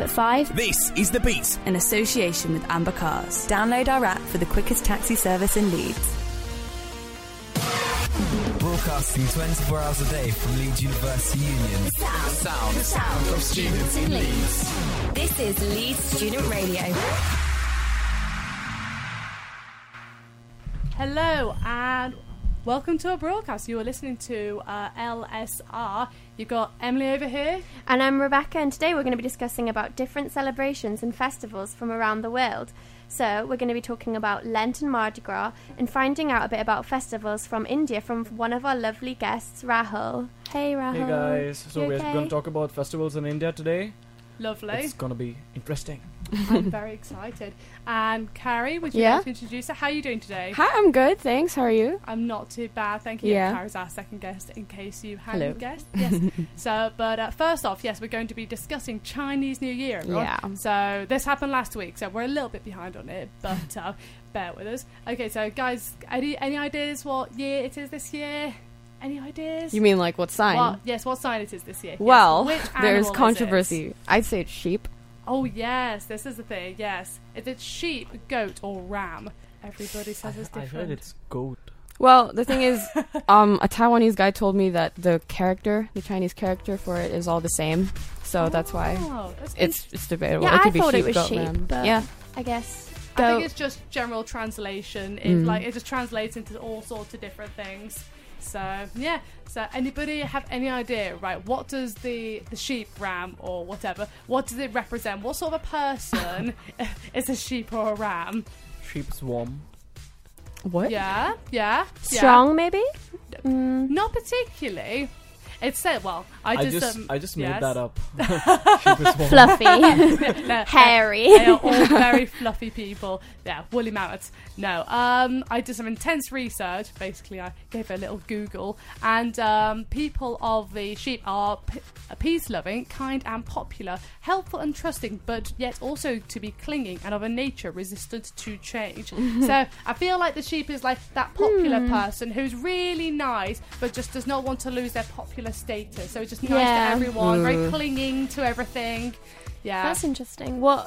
At 5, This is The Beat, in association with Amber Cars. Download our app for the quickest taxi service in Leeds. Broadcasting 24 hours a day from Leeds University Union. the sound of students in Leeds. This is Leeds Student Radio. Hello and welcome to our broadcast. You are listening to LSR. You've got Emily over here. and I'm Rebecca, and today we're going to be discussing about different celebrations and festivals from around the world. So we're going to be talking about Lent and Mardi Gras and finding out a bit about festivals from India from one of our lovely guests, Rahul. Hey Rahul. Hey guys, so You we're okay? going to talk about festivals in India today. Lovely. It's going to be interesting. I'm very excited. And Carrie, would you Yeah? like to introduce her? How are you doing today? Hi, I'm good, thanks. How are you? I'm not too bad, thank you. Yeah. Carrie's our second guest, in case you hadn't Hello. guessed. Yes. But first off, yes, we're going to be discussing Chinese New Year, everyone. Yeah. So this happened last week, so we're a little bit behind on it, but bear with us. Okay, so guys, any ideas what year it is this year? Any ideas? You mean like what sign? What sign it is this year? Well, Yes. Which there's animal is it? controversy. I'd say it's sheep. Oh yes, this is the thing. Yes, if it's sheep, goat, or ram, everybody says it's I different. heard it's goat. Well, the thing is, a Taiwanese guy told me that the Chinese character for it is all the same. So that's why Oh, that's it's debatable. Yeah, it could I be thought sheep, it was goat, sheep, ram. but Yeah. I guess I think goat. it's just general translation. It just translates into all sorts of different things. So yeah. So anybody have any idea, right? What does the sheep, ram, or whatever? What does it represent? What sort of a person is a sheep or a ram? Sheep swarm. What? Yeah. Strong, maybe? Not particularly. It said, well, I just made yes. that up. Sheep is swarm. Fluffy. No, Hairy. They are all very fluffy people. Yeah, woolly mammoths. No, I did some intense research. Basically, I gave it a little Google, and people of the sheep are peace-loving, kind, and popular, helpful and trusting, but yet also to be clinging and of a nature resistant to change. So I feel like the sheep is like that popular person who's really nice, but just does not want to lose their popular status. So it's just nice Yeah. to everyone, very clinging to everything. Yeah. That's interesting. What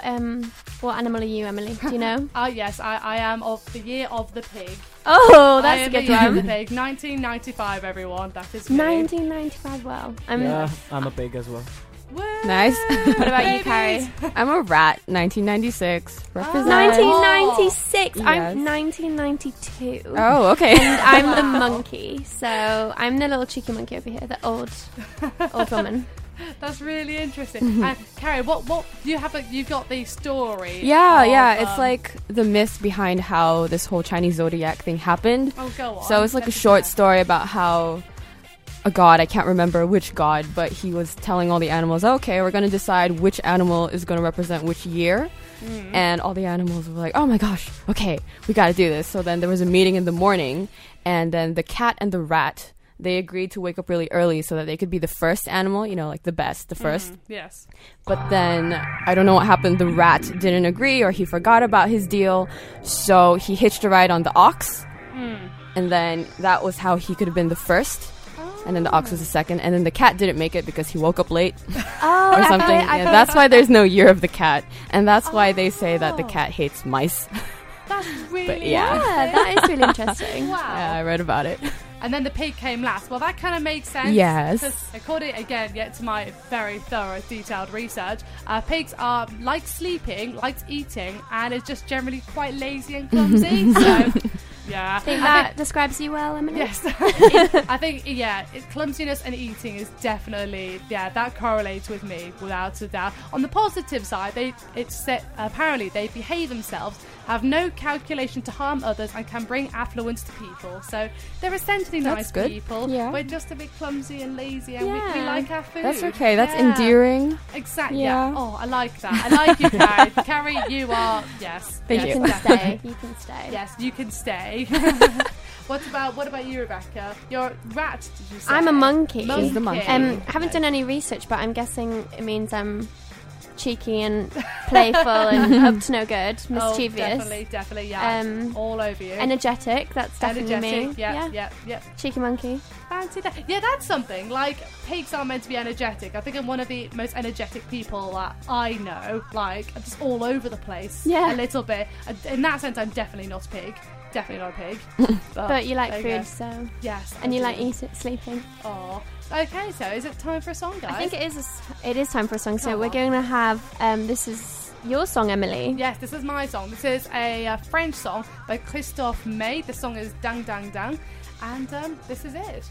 animal are you, Emily? Do you know? Yes, I am of the year of the pig. Oh, I that's a am good the year of the one. pig. 1995, everyone. That is me. 1995. Well, Yeah, I'm a pig as well. Woo! Nice. What about you, Babies. Carrie? I'm a rat. 1996. Represent. 1996. Yes. I'm 1992. Oh, okay. And I'm the monkey, so I'm the little cheeky monkey over here, the old woman. That's really interesting. And Carrie, what you've got the story. Yeah, of, yeah. It's like the myth behind how this whole Chinese zodiac thing happened. Oh, go on. So it's like a Let's short hear. story about how a god, I can't remember which god, but he was telling all the animals, okay, we're going to decide which animal is going to represent which year. And all the animals were like, oh my gosh, okay, we got to do this. So then there was a meeting in the morning, and then the cat and the rat, they agreed to wake up really early so that they could be the first animal, you know, like the best, the first. Yes. But then, I don't know what happened, the rat didn't agree, or he forgot about his deal, so he hitched a ride on the ox, and then that was how he could have been the first, and then the ox was the second, and then the cat didn't make it because he woke up late, Oh, or something. Yeah, that's why there's no year of the cat, and that's why they say that the cat hates mice. That's really But yeah. Yeah, that is really interesting. Wow. Yeah, I read about it. And then the pig came last. Well, that kind of makes sense. Yes. Because according, again, yet to my very thorough, detailed research, pigs are like sleeping, like eating, and is just generally quite lazy and clumsy. So, yeah. I think that describes you well, Emily. Yes. I think, clumsiness and eating is definitely, that correlates with me, without a doubt. On the positive side, apparently they behave themselves, have no calculation to harm others, and can bring affluence to people. So they're essentially That's nice good. people. Yeah. We're just a bit clumsy and lazy, and we Yeah. like our food. That's okay, that's Yeah. endearing. Exactly. Yeah. Yeah. Oh, I like that. I like you, Carrie. Carrie, you are, yes. Thank yes, you. You can definitely. stay. You can stay. Yes, you can stay. What about you, Rebecca? You're a rat, did you say? I'm a monkey. She's the monkey. I haven't done any research, but I'm guessing it means I'm cheeky and playful and up to no good, mischievous. Oh, definitely, yeah. All over you. Energetic, that's definitely me. Yeah. Cheeky monkey. Fancy that. Yeah, that's something. Like, pigs are meant to be energetic. I think I'm one of the most energetic people that I know. Like, I'm just all over the place. Yeah. A little bit. In that sense, I'm definitely not a pig. Definitely not a pig. But you like there food, go. so... Yes. And I you do. like sleeping. Oh. Okay, so is it time for a song, guys? I think it is time for a song, so Come we're on. going to have... this is your song, Emily. Yes, this is my song. This is a French song by Christophe May. The song is Dang Dang Dang. And this is it.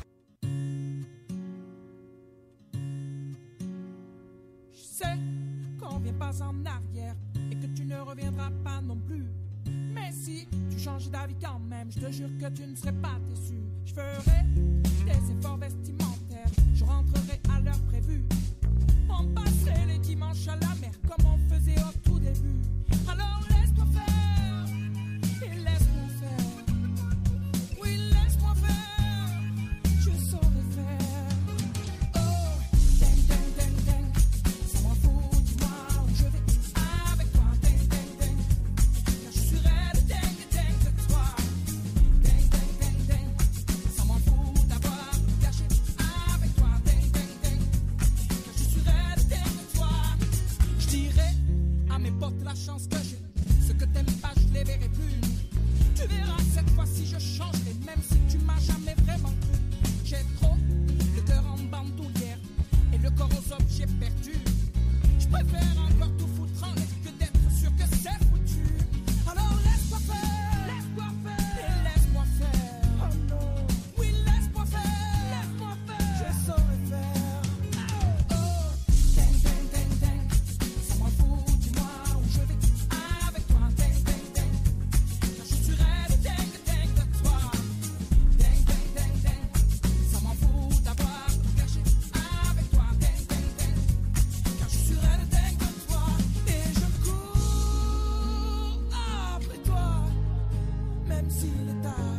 Je sais qu'on vient pas en arrière et que tu ne reviendras pas non plus. Mais si tu changes d'avis quand même, je te jure que tu ne serais pas déçu. Je ferai des efforts vestimentaires, je rentrerai à l'heure prévue. On passerait les dimanches à la mer comme on faisait au tout début. Alors laisse-toi faire et laisse-moi faire. Oui, laisse-moi faire, je saurai faire. Oh, ding, ding, ding, ding, ça m'en fout, dis-moi où je vais avec toi. Ding, ding, ding, car je suis raide, ding, ding de toi. Ding, ding, ding, ding, ça m'en fout d'avoir caché avec toi. Ding, ding, ding, car je suis raide, ding de toi. Je dirais à mes potes la chance que j'ai, ce que t'aimes pas je les verrai plus. Tu verras cette fois-ci je changerai, même si tu m'as jamais vraiment cru. J'ai trop le cœur en bandoulière et le corps aux objets perdus. Je préfère encore tout foutre en l'air que d'être sûr que c'est foutu. Alors laisse-moi faire et laisse-moi faire. Oh non, oui laisse-moi faire, je saurai faire. Oh, ding ding ding ding, ça m'en fout, dis-moi où je vais avec toi. Ding ding ding, car je suis raide, ding ding de toi. Ding ding ding ding, ça m'en fout d'avoir tout caché avec toi. Ding ding ding, car je suis raide, ding de toi. Et je cours après toi, même s'il est tard.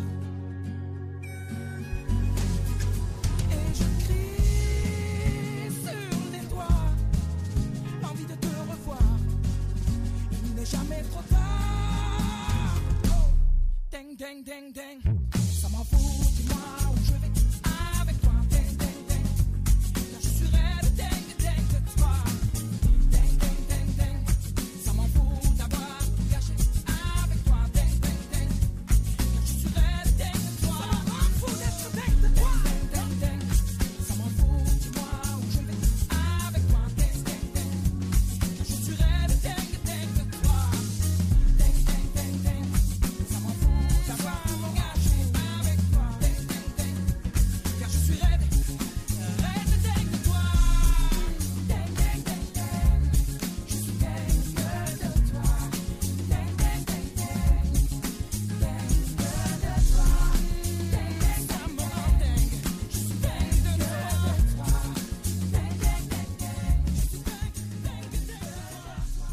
Et je crie sur les doigts, l'envie de te revoir. Il n'est jamais trop tard. Oh, ding ding ding ding, ça m'en fout, dis-moi où je vais avec toi. Ding ding ding, car je suis raide, ding ding de toi. Ding ding ding ding, ça m'en fout d'avoir tout caché avec toi. Ding ding ding, car je suis raide, ding de toi. Ça m'en fout d'être ding de toi. Ding ding ding, ça m'en fout, dis-moi où je vais avec toi. Ding ding ding, car je suis raide, ding ding de toi. Ding ding ding ding, ça m'en fout d'avoir engagé avec toi. Ding ding ding, car je suis raide, ding de toi. Ding ding ding ding, je suis ding de toi. Ding ding ding ding, ding de toi. Ding ding, ça me rend dingue, je suis ding de toi. Ding ding ding ding, je suis ding de toi.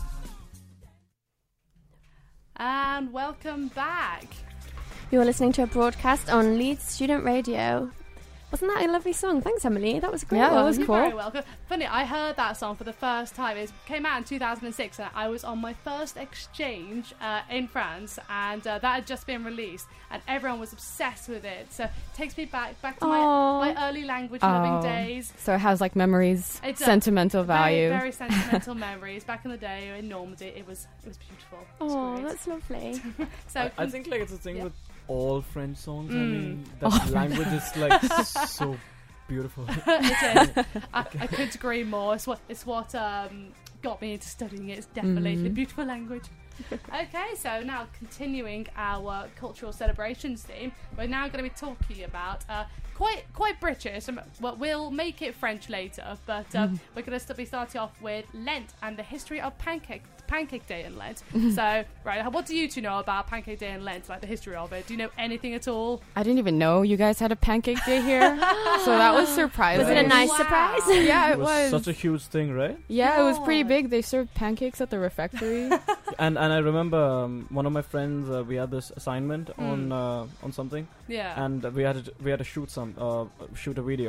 And welcome back. You're listening to a broadcast on Leeds Student Radio. Wasn't that a lovely song? Thanks, Emily. That was a great Yeah, that one. was You're cool. very welcome. Funny, I heard that song for the first time. It came out in 2006, and I was on my first exchange in France, and that had just been released, and everyone was obsessed with it. So it takes me back to my early language loving days. So it has like memories, It does. sentimental value. Very, very sentimental memories. Back in the day in Normandy, it was beautiful. It was Oh, great. that's lovely. So I think like it's a thing Yeah. with all French songs. I Mm. mean, that language is like so beautiful. it is. I couldn't agree more. It's what got me into studying it. It's definitely the beautiful language. Okay, so now continuing our cultural celebrations theme, we're now going to be talking about quite British. Well, we'll make it French later, but we're going to be starting off with Lent and the history of Pancake Day in Lent. So, right, what do you two know about Pancake Day in Lent, like the history of it? Do you know anything at all? I didn't even know you guys had a pancake day here, so that was surprising. Was it a nice Wow. surprise? Yeah, It it was was. such a huge thing, right? Yeah, it was pretty God. big. They served pancakes at the refectory. And I remember one of my friends. We had this assignment on something, Yeah. and we had to shoot a video.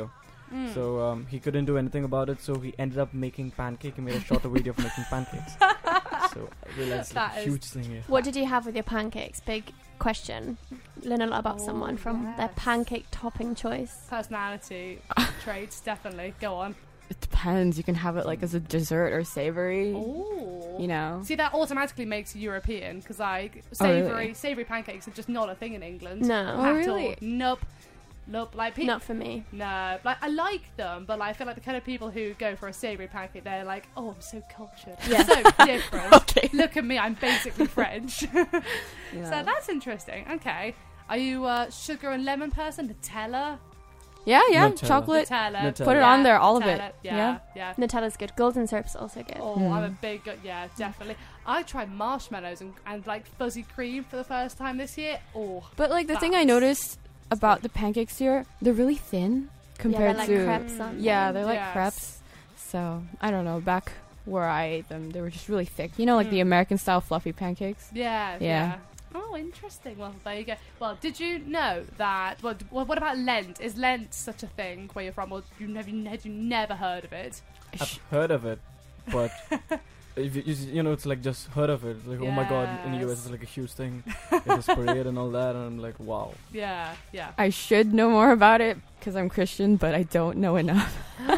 So he couldn't do anything about it, so he ended up making pancake. He made a shorter video of making pancakes. So I realized That a is- huge thing here. What did you have with your pancakes? Big question. Learn a lot about someone from their yes. pancake topping choice. Personality traits, definitely. Go on. It depends. You can have it like as a dessert or savory. Ooh. You know. See, that automatically makes you European because like Oh, really? savory pancakes are just not a thing in England. No. Oh, at really? all. Nope. Like people. Not for me. No, like I like them, but like, I feel like the kind of people who go for a savoury pancake, they're like, "Oh, I'm so cultured, Yeah. so different." Okay. Look at me, I'm basically French. Yeah. So that's interesting. Okay, are you a sugar and lemon person? Nutella, yeah. Nutella. Chocolate. Nutella. Put it Yeah, on there, all of Nutella. it. Yeah, yeah. Nutella's good. Golden syrup's also good. Oh, I'm a big yeah, definitely. I tried marshmallows and like fuzzy cream for the first time this year. Oh, But like the thing I Facts. noticed about the pancakes here, they're really thin compared yeah, to they're like crepes, aren't they? yeah, they're like Yes. crepes. So I don't know. Back where I ate them, they were just really thick. You know, like the American style fluffy pancakes. yeah, Yeah. yeah. Oh, interesting. Well, there you go. Well, did you know that? Well, what about Lent? Is Lent such a thing where you're from, or you never heard of it? I've heard of it, but if you know, it's like just heard of it. It's like, oh my god, in the US Yes. it's like a huge thing. It is parade and all that, and I'm like, wow. Yeah, yeah. I should know more about it because I'm Christian, but I don't know enough.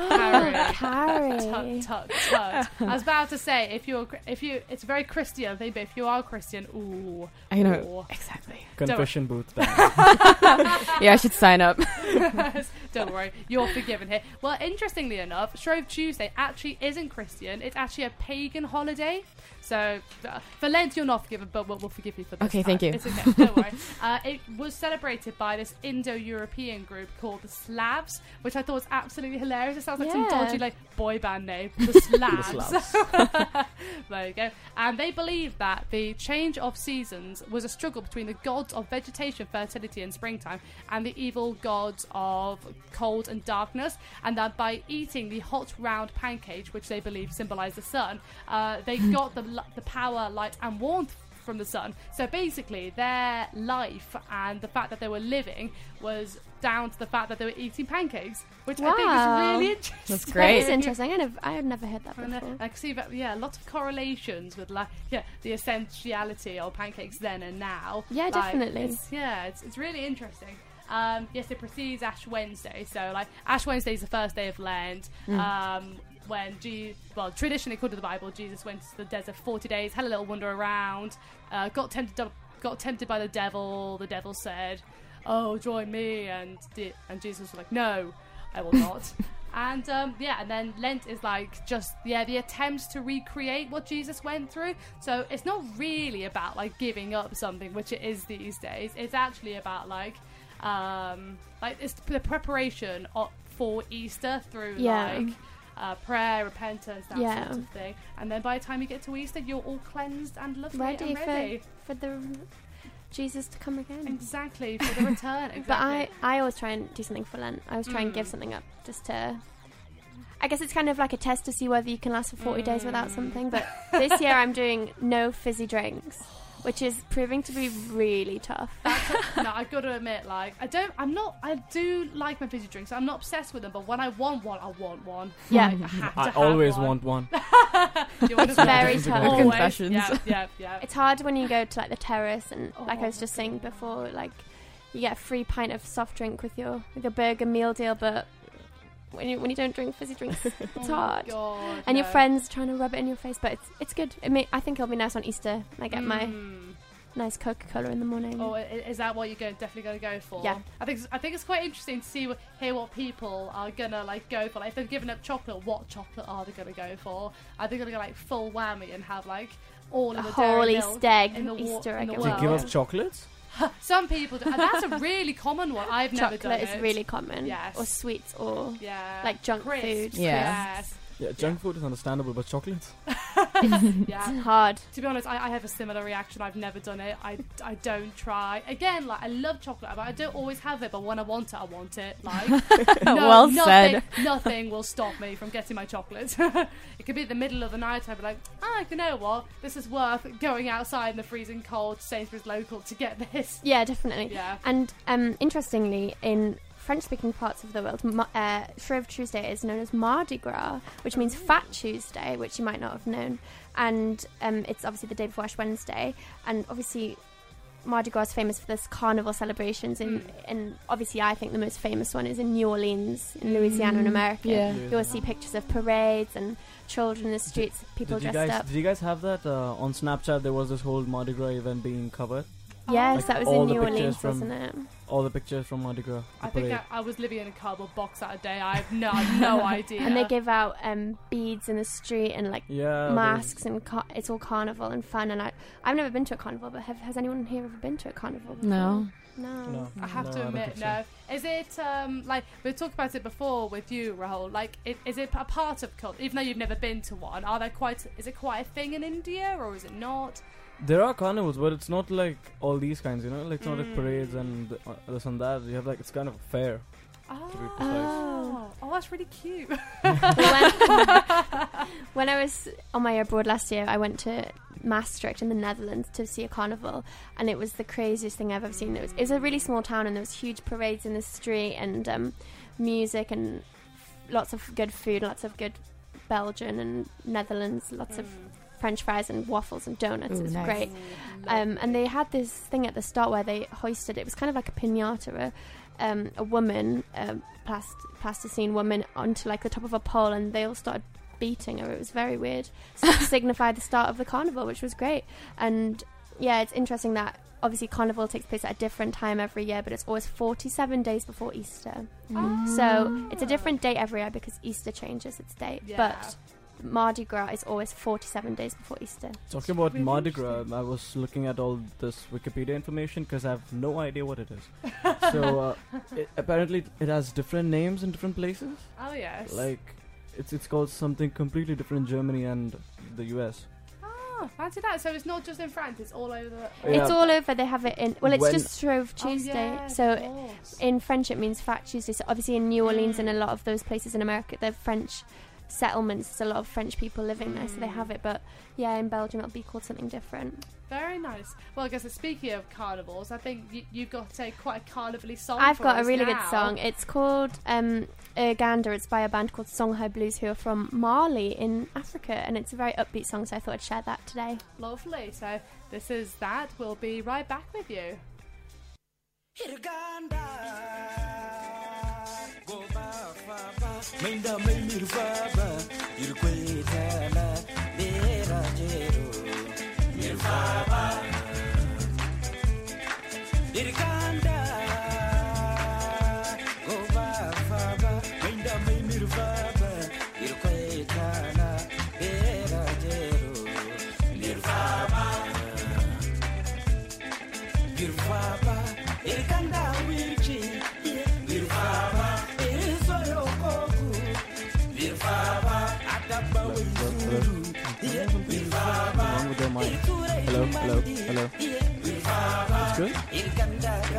Carrie. Tut. I was about to say, it's a very Christian thing, but if you are Christian, ooh, I know ooh. exactly. Confession booth. Then. Yeah, I should sign up. Don't worry, you're forgiven here. Well, interestingly enough, Shrove Tuesday actually isn't Christian. It's actually a pagan holiday. So for Lent, you're not forgiven, but we'll forgive you for this. Okay, time. thank you. It's okay, don't worry. It was celebrated by this Indo-European group called the Slavs, which I thought was absolutely hilarious. It sounds like some Yeah. dodgy like boy band name, the Slavs. The Slavs. There you go. And they believed that the change of seasons was a struggle between the gods of vegetation, fertility, and springtime, and the evil gods of cold and darkness. And that by eating the hot round pancake, which they believe symbolized the sun, they got the power, light, and warmth from the sun. So basically, their life and the fact that they were living was down to the fact that they were eating pancakes, which I think is Wow. really interesting. That's That great. is interesting. I had never heard that And before. I can see that, yeah, lots of correlations with like, yeah, the essentiality of pancakes then and now. Yeah, Like, definitely. It's really interesting. Yes, it precedes Ash Wednesday. So like Ash Wednesday is the first day of Lent. When traditionally according to the Bible, Jesus went to the desert for 40 days, had a little wander around, got tempted by the devil. The devil said, "Oh, join me," and Jesus was like, "No, I will not." And and then Lent is like just the attempt to recreate what Jesus went through. So it's not really about like giving up something, which it is these days. It's actually about like it's the preparation for Easter through Yeah. like prayer, repentance, that Yeah. sort of thing. And then by the time you get to Easter, you're all cleansed and lovely Ready and ready. for the Jesus to come again. Exactly, for the return. Exactly. But I always try and do something for Lent. I always try and give something up just to. I guess it's kind of like a test to see whether you can last for 40 days without something. But this year I'm doing no fizzy drinks, which is proving to be really tough. No, I've got to admit, like, I do like my fizzy drinks. I'm not obsessed with them, but when I want one, I want one. Yeah. Like, I have to I have always one. want one. You want to Very tough. Always. Confessions. Yeah. It's hard when you go to like the terrace and like I was just saying before, like you get a free pint of soft drink with your burger meal deal, but when you don't drink fizzy drinks, it's hard. God, And your no. friends trying to rub it in your face, but it's good. I think it'll be nice on Easter. I get my nice Coca-Cola in the morning. Oh, is that what you're definitely going to go for? Yeah. I think it's quite interesting to hear what people are gonna like go for. Like if they've given up chocolate, what chocolate are they gonna go for? Are they gonna go like full whammy and have like all a of the whole dairy milk Easter egg in the Easter egg. in the as Do you well. give world? up chocolates? Some people do. And that's a really common one. I've never done Chocolate it. is really common. Yes. Or sweets or yeah, like junk crisps, food. Yeah. Yes. Yeah, junk food is understandable, but chocolates? Yeah. It's hard. To be honest, I have a similar reaction. I've never done it. I don't try. Again, like I love chocolate, but I don't always have it. But when I want it, I want it. Like, Well said. Nothing will stop me from getting my chocolate. It could be the middle of the night. I'd be like, you know what? This is worth going outside in the freezing cold Sainsbury's local to get this. Yeah, definitely. Yeah. And interestingly, in French-speaking parts of the world, Shrove Tuesday is known as Mardi Gras, which means Fat Tuesday, which you might not have known. And it's obviously the day before Ash Wednesday. And obviously, Mardi Gras is famous for this carnival celebrations. And obviously, I think the most famous one is in New Orleans, in Louisiana, in America. Yeah. You'll see pictures of parades and children in the streets, people dressed up. Did you guys have that on Snapchat? There was this whole Mardi Gras event being covered. Yes, Like that was all in the New pictures Orleans, from- wasn't it? All the pictures from Mardi Gras. I the think parade. I was living in a cardboard box that day. I have no idea. And they give out beads in the street and like Yeah, masks, and it's all carnival and fun. And I've never been to a carnival, but has anyone here ever been to a carnival before? No. No. I have to don't admit, think so. no. Is it like we talked about it before with you, Rahul? Like, is it a part of culture? Even though you've never been to one, is it quite a thing in India, or is it not? There are carnivals, but it's not like all these kinds, you know? Like, it's not like parades and this and that. You have, like, it's kind of fair, to be precise. Oh, that's really cute. When I was on my year abroad last year, I went to Maastricht in the Netherlands to see a carnival, and it was the craziest thing I've ever seen. It was a really small town, and there was huge parades in the street, and music, and lots of good food, lots of good Belgian and Netherlands, lots of French fries and waffles and donuts. Ooh, It was nice. great. And they had this thing at the start where they hoisted, it was kind of like a piñata, where a woman, plasticine woman, onto like the top of a pole, and they all started beating her. It was very weird. So to signify the start of the carnival, which was great. And yeah, it's interesting that obviously carnival takes place at a different time every year, but it's always 47 days before Easter. So it's a different date every year because Easter changes its date. Yeah. But Mardi Gras is always 47 days before Easter. Talking about really Mardi Gras, interesting. I was looking at all this Wikipedia information because I have no idea what it is. So apparently it has different names in different places. Oh yes. Like it's called something completely different in Germany and the US. Oh, fancy that. So it's not just in France; it's all over. Yeah. It's all over. They have it in. Well, it's When- just Shrove Tuesday. So in French, it means Fat Tuesday. So obviously in New Orleans and a lot of those places in America, they're French settlements. There's a lot of French people living there, so they have it. But yeah, in Belgium, it'll be called something different. Very nice. Well, I guess speaking of carnivals, I think you've got quite a carnival-y song. I've for got a us really now. good song. It's called Uganda. It's by a band called Songhai Blues, who are from Mali in Africa, and it's a very upbeat song. So I thought I'd share that today. Lovely. So this is that. We'll be right back with you. Wrong with their mind. Hello. It's good?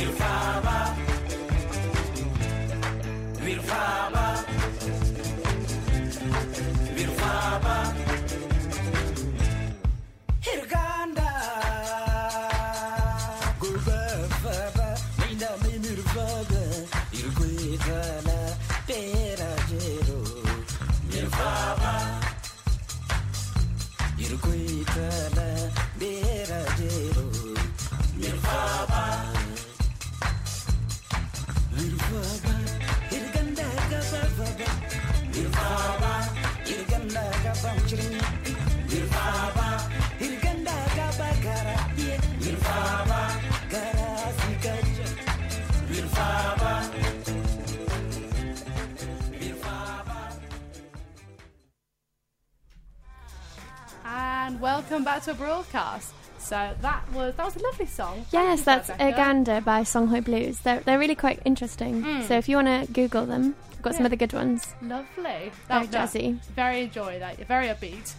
And welcome back to a broadcast. So that was a lovely song. Yes, Thank that's you, Rebecca. Uganda by Songhoi Blues. They're really quite interesting. So if you want to Google them, I've got some Yeah. other good ones. Lovely. Very jazzy. Very enjoy that. You're very upbeat.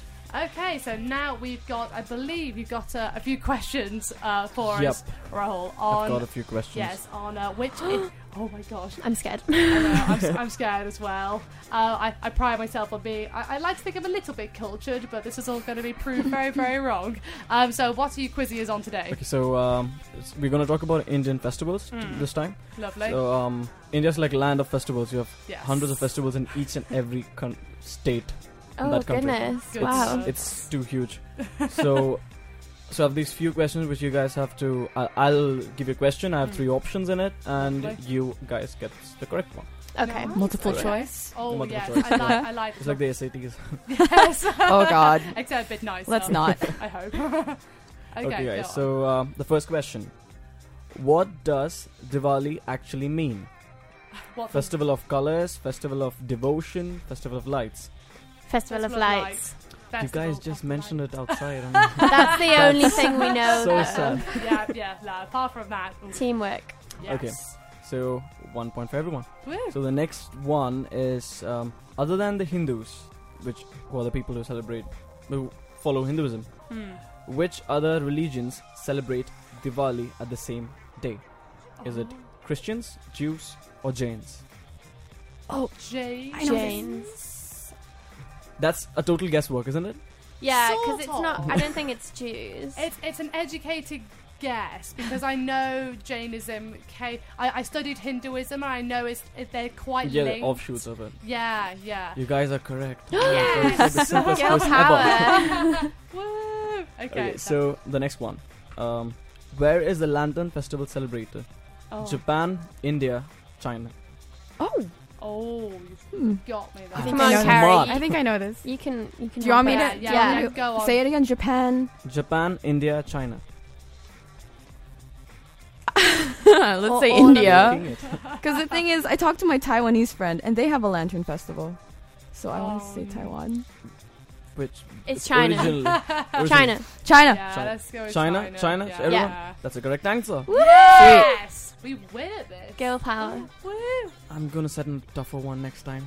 Okay, so now we've got, I believe you've got a few questions for Yep. us, Rahul. On I've got a few questions. yes, on which. oh my gosh, I'm scared. I know, I'm scared as well. I pride myself on being. I like to think I'm a little bit cultured, but this is all going to be proved very, very wrong. So, what are you quizzing us on today? Okay, so we're going to talk about Indian festivals this time. Lovely. So India's like land of festivals. You have Yes. hundreds of festivals in each and every state. in Oh, that country. goodness. Good Wow. stuff. It's too huge. so I have these few questions which you guys have to. I'll give you a question. I have 3 options in it, and Lovely. you guys get the correct one. Okay. Multiple Alright. choice. Oh Multiple yes, choice. I like. It's like the SATs. Yes. Oh God. Except a bit nicer. Let's not. I hope. okay, Okay, go guys. on. So the first question: what does Diwali actually mean? What Festival of colors, festival of devotion, festival of lights. Festival of Lights. You guys just mentioned it outside. That's the only thing we know. so though. sad. Yeah. No, apart from that, ooh, Teamwork. yes. Okay. So 1 point for everyone. Woo. So the next one is other than the Hindus, who are the people who follow Hinduism, which other religions celebrate Diwali at the same day? Is it Christians, Jews, or Jains? Jane. Janes. That's a total guesswork, isn't it? Yeah, Sort because it's of. not. I don't think it's Jews. It's an educated guess because I know Jainism. I studied Hinduism and I know they're quite Yeah, the linked. offshoots of it. Yeah. You guys are correct. Yes. It's the simplest Girl question ever. power. Woo. Okay, so the next one. Where is the Lantern Festival celebrated? Oh. Japan, India, China. Oh, you got me there. Come I on, know this. Carrie. I think I know this. You can. Do you want me to? help it. Yeah, go on. Say it again. Japan. Japan, India, China. Let's say all of India. Making it. Because the thing is, I talked to my Taiwanese friend, and they have a lantern festival. So I want to say Oh. Taiwan. Which It's China. originally- China. China. Yeah, China. let's go with China? China. China? Yeah. Everyone? Yeah. That's the correct answer. Yes! We win at this. Girl power. Woo! I'm gonna set a tougher one next time.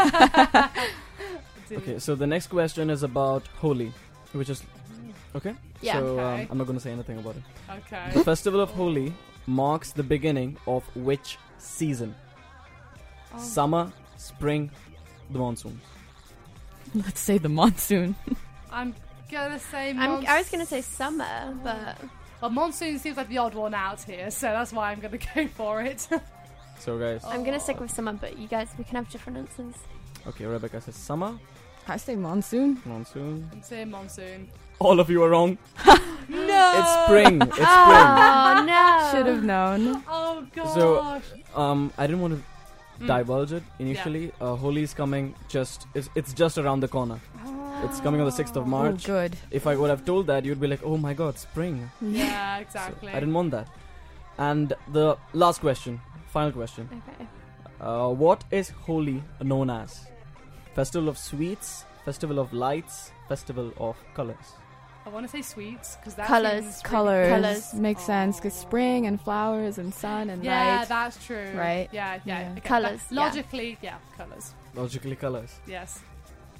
Okay, so the next question is about Holi, which is okay. Yeah. So Okay. I'm not gonna say anything about it. Okay. The festival of Holi marks the beginning of which season? Oh. Summer, spring, the monsoon. Let's say the monsoon. I'm gonna say I was gonna say summer, but Well, monsoon seems like the odd one out here, so that's why I'm gonna go for it. So guys, I'm gonna stick with summer. But you guys, we can have different answers. okay, Rebecca says summer, I say monsoon. monsoon. I'm saying monsoon. All of you are wrong. No! It's spring. It's spring. Oh no! Should have known. Oh gosh. So, I didn't want to divulge it initially. Holi is coming it's just around the corner. It's coming on the 6th of Oh, March. good. If I would have told that, you'd be like, oh my god, spring. yeah, So exactly. I didn't want that. And the last question, final question. Okay. What is Holi known as? Festival of Sweets, Festival of Lights, Festival of Colors. I want to say sweets because that Colours. seems Colors. Colours. Makes sense because spring and flowers and sun and Yeah, light. that's true. Right? Yeah. Yeah. Okay. Colours, But yeah. Logically, yeah, colours. Logically, colors. Yes.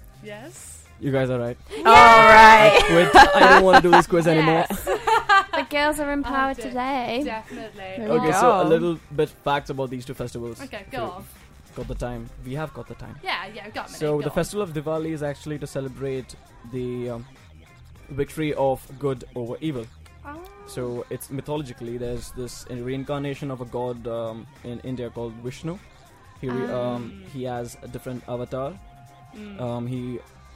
Yes. You guys are right. All right. I quit. I don't want to do this quiz anymore. The girls are empowered dear. today. Definitely. There we Okay, go. so a little bit facts about these two festivals. Okay, If go you on. Got the time? We have got the time. Yeah, got me. So the festival of Diwali is actually to celebrate the victory of good over evil. Oh. So it's mythologically there's this reincarnation of a god in India called Vishnu. He has a different avatar. He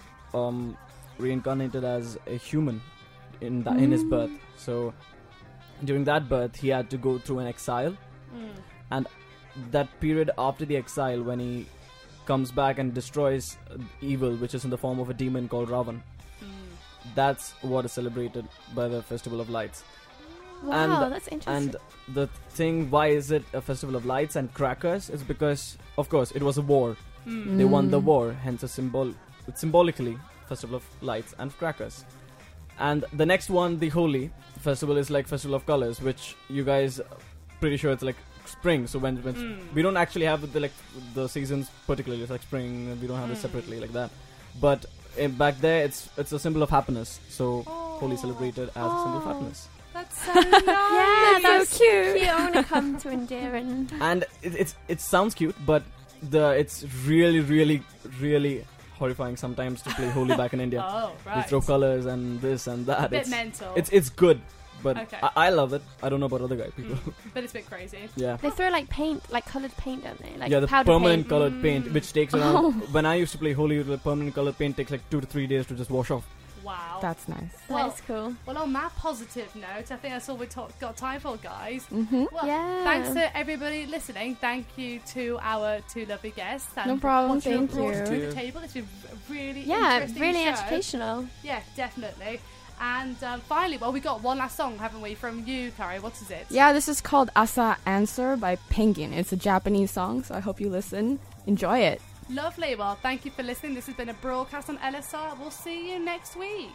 reincarnated as a human in his birth. So during that birth, he had to go through an exile, and that period after the exile, when he comes back and destroys evil, which is in the form of a demon called Ravan. That's what is celebrated by the Festival of Lights. Wow, that's interesting. And the thing, why is it a Festival of Lights and crackers, is because, of course, it was a war. They won the war, hence it's symbolically Festival of Lights and crackers. And the next one, the Holi festival, is like Festival of Colors, which you guys pretty sure it's like spring. So when we don't actually have the seasons particularly, it's like spring. We don't have it separately like that. But back there, it's a symbol of happiness. So Holi celebrated as a symbol of happiness. That's so nice. Yeah, that's so cute. I want to come to India and It sounds cute, but it's really, really, really horrifying sometimes to play Holi back in India. Oh, right. They throw colors and this and that. Bit mental. It's good, but Okay. I love it. I don't know about other people. But it's a bit crazy. Yeah. they throw like paint, like coloured paint, don't they? Like Yeah, the powder permanent paint. colored paint, which takes around. When I used to play Holi, the permanent colored paint takes like 2 to 3 days to just wash off. Wow. That's nice. That's cool. Well, on that positive note, I think that's all we got time for, guys. Mm-hmm. Well, Yeah. thanks to everybody listening. Thank you to our two lovely guests. And No problem, what you thank brought you. to the table. It's been a really Yeah, interesting really show. educational. Yeah, definitely. And finally, well, we got one last song, haven't we, from you, Kari? What is it? Yeah, this is called Asa Answer by Penguin. It's a Japanese song, so I hope you listen. Enjoy it. Lovely. Well, thank you for listening. This has been a broadcast on LSR. We'll see you next week.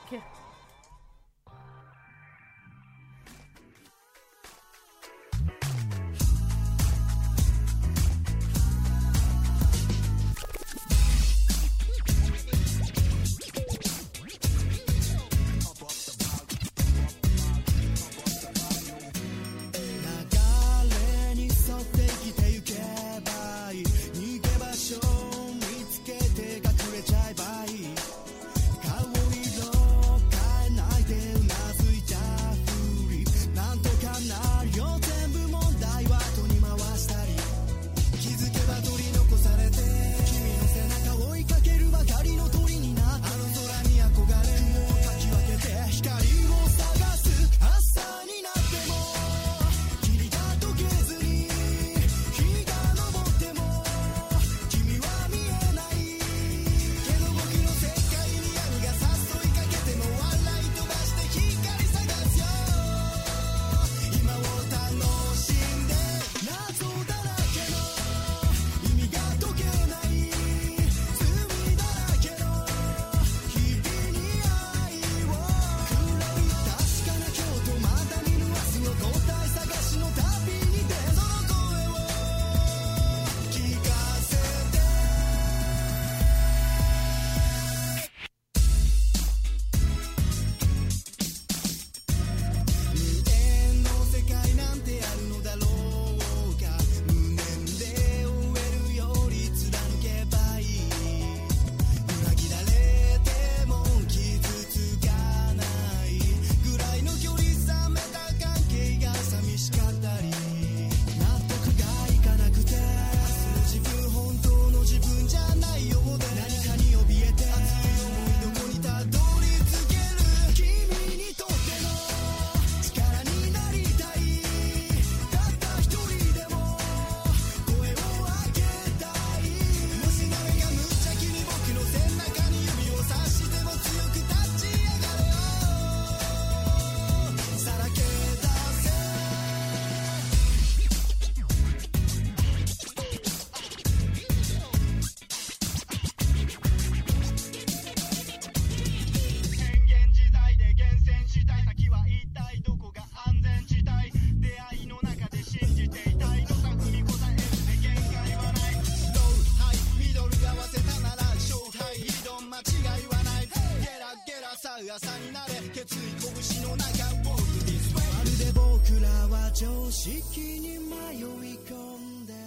Chiquinho